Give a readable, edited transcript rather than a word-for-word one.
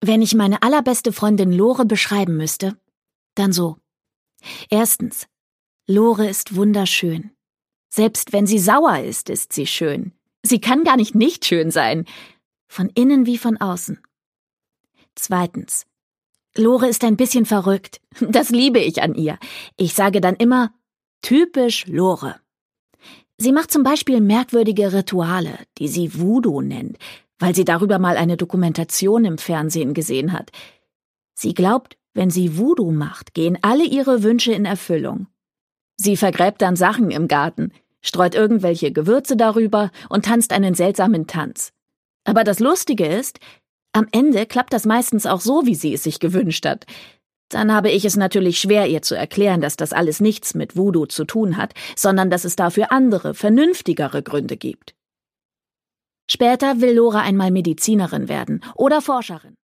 Wenn ich meine allerbeste Freundin Lore beschreiben müsste, dann so. Erstens, Lore ist wunderschön. Selbst wenn sie sauer ist sie schön. Sie kann gar nicht schön sein. Von innen wie von außen. Zweitens, Lore ist ein bisschen verrückt. Das liebe ich an ihr. Ich sage dann immer, typisch Lore. Sie macht zum Beispiel merkwürdige Rituale, die sie Voodoo nennt, weil sie darüber mal eine Dokumentation im Fernsehen gesehen hat. Sie glaubt, wenn sie Voodoo macht, gehen alle ihre Wünsche in Erfüllung. Sie vergräbt dann Sachen im Garten, streut irgendwelche Gewürze darüber und tanzt einen seltsamen Tanz. Aber das Lustige ist, am Ende klappt das meistens auch so, wie sie es sich gewünscht hat. Dann habe ich es natürlich schwer, ihr zu erklären, dass das alles nichts mit Voodoo zu tun hat, sondern dass es dafür andere, vernünftigere Gründe gibt. Später will Lore einmal Medizinerin werden oder Forscherin.